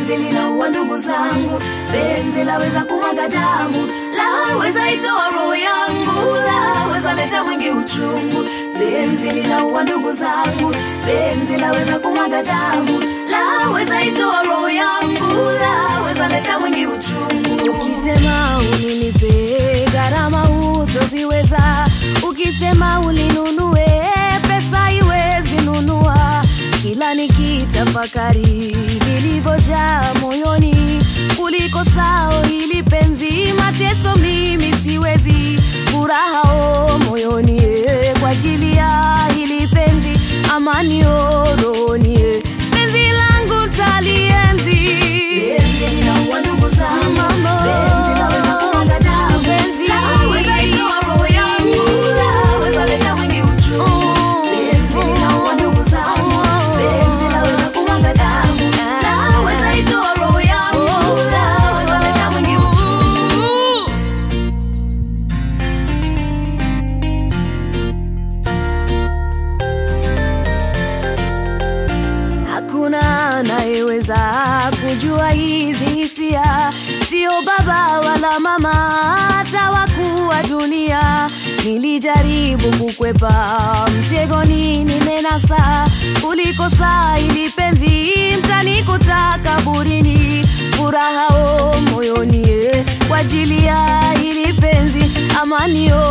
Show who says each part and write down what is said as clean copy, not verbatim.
Speaker 1: penzi linaua ndugu zangu, penzi laweza kumwaga damu, laweza itoa roho yangu, laweza leta mwingi uchungu. Penzi linaua ndugu zangu, penzi laweza kumwaga damu, laweza itoa roho yangu, laweza leta mwingi uchungu. Ukisema unilipe gharama hutoziweza, ukisema ulinunue pesa haiwezi nunua. Kila nikitafakari nilivyojaa moyoni, kuliko sao hili penzi mateso mimi siwezi. Furaha moyoni kwa ajili ya hili penzi, amani rohoni penzi langu talienzi. Penzi linaua ndugu zangu, penzi laweza kumwaga damu, penzi laweza itoa roho yangu, laweza leta mwingi uchungu. Penzi linaua ndugu zangu, penzi laweza kumwaga damu, laweza itoa roho yangu, laweza leta mwingi uchungu. Hakuna anayeweza kujua hizi hisia, sio baba wala mama, hata wakuu wa dunia. Nilijaribu kukwepa mtegoni nimenasa, kuliko saa ili penzi mtanikuta kaburini. Furaha moyoni kwa ajili ya hili penzi, amani